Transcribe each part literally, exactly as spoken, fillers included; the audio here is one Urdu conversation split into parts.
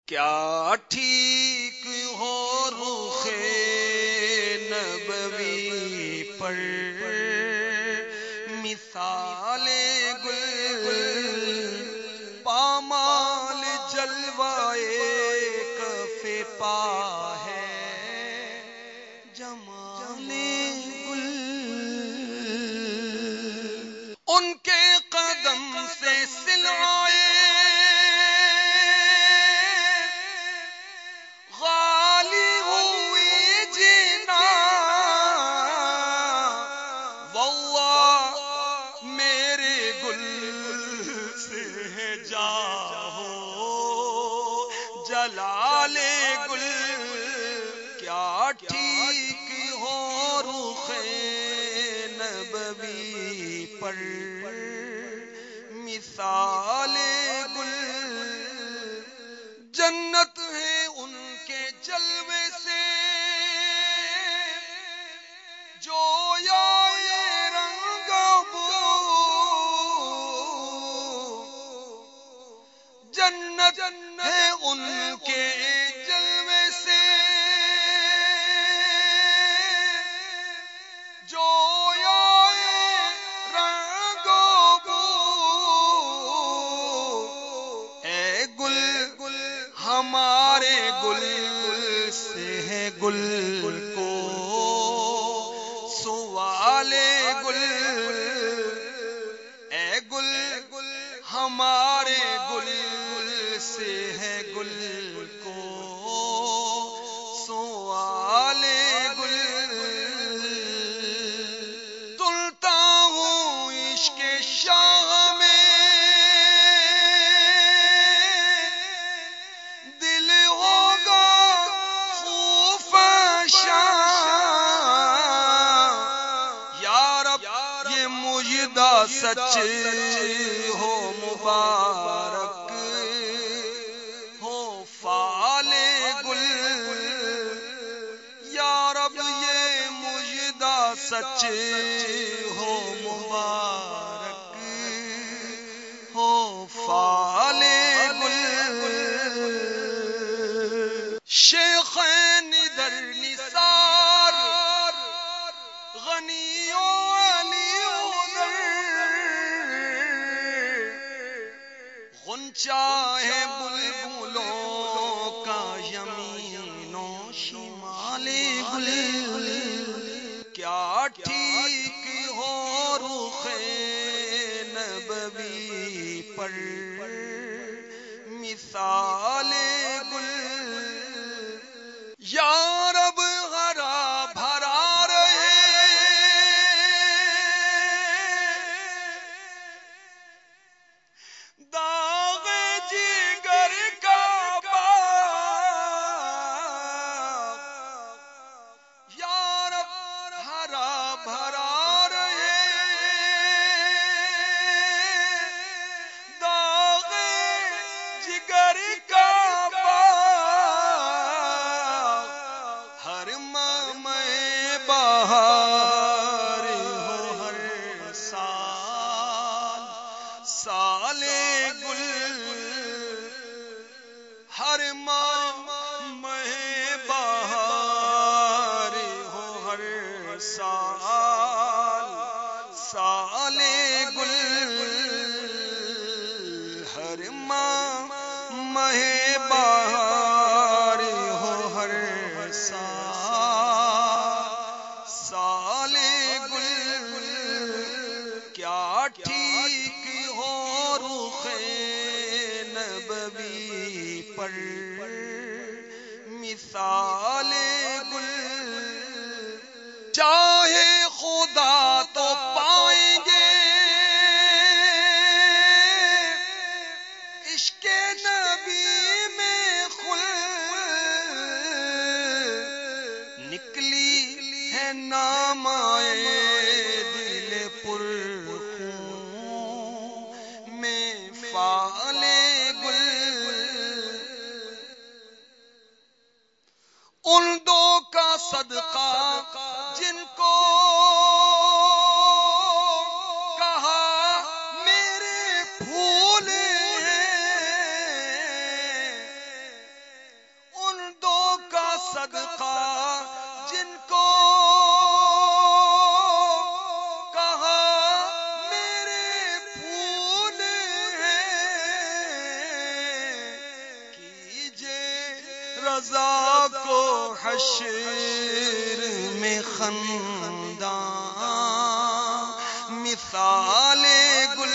کیا ٹھیک ہو رخ نبوی پر مثال گل پامال جلوائے کف پا ہے جمال گل ان کے قدم سے سلائے جلال گل کیا ٹھیک ہو رخ نبوی پر مثال گل جنت ہے ان کے جلوے سے جو یا رنگ بو جنت ہے ان کے جلوے سے جو یا رنگ بو اے گل ہمارے گل سے ہے گل کو سوال گل اے گل ہمارے گل سے ہے گل کو سوال گل تلتا ہوں عشق شاہ میں دل ہوگا خوف شاہ یا رب یہ مجدہ سچ ہو مبارک ہو فال گل یا رب یہ مجدہ سچ ہو مبارک ہو فال گل شیخین در نثار غنیوں چاہے بلبلوں کا یمین و شمال گل کیا ٹھیک ہو رخ نبوی پر مثال گل یا رب ہرا بھرا رہے داغ جگر کا باغ یا رب ہرا بھرا رہے داغ جگر کا باغ ہر ماہ میں بہار ہو ہر سال سال گل ہر ماہ میں بہار ہو ہر سال سال گل ہر ماہ میں بہار ہو ہر سال سال گل کیا ٹھیک ہو رخ نبوی پر مثال گل چاہے خدا تو پائیں گے عشق نبی میں خلد نکلی ہے نام آئے دل پر میں فال گل ان دو کا صدقہ جن کو کہا میرے پھول ہیں رضا کو حشر میں خنداں مثال گل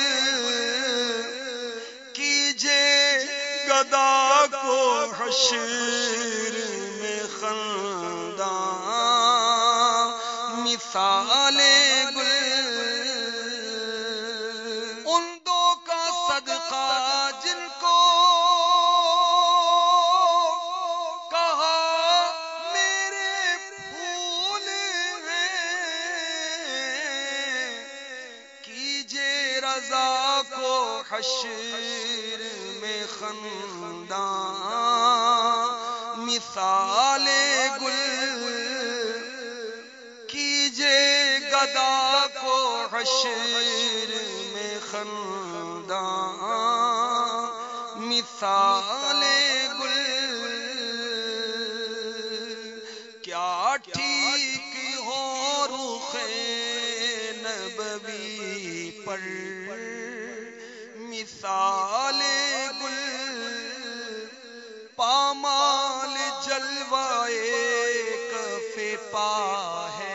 کیجے گدا کو حشر میں خنداں مثال گل ان دو کا صدقہ جن کو کہا میرے پھول ہیں کیجے رضا کو حشر میں خنداں مثال گل کیجے گدا کو حشر میں خنداں مثال گل کیا ٹھیک ہو رخ نبوی پر مثال گل پامال جلوائے کف پا ہے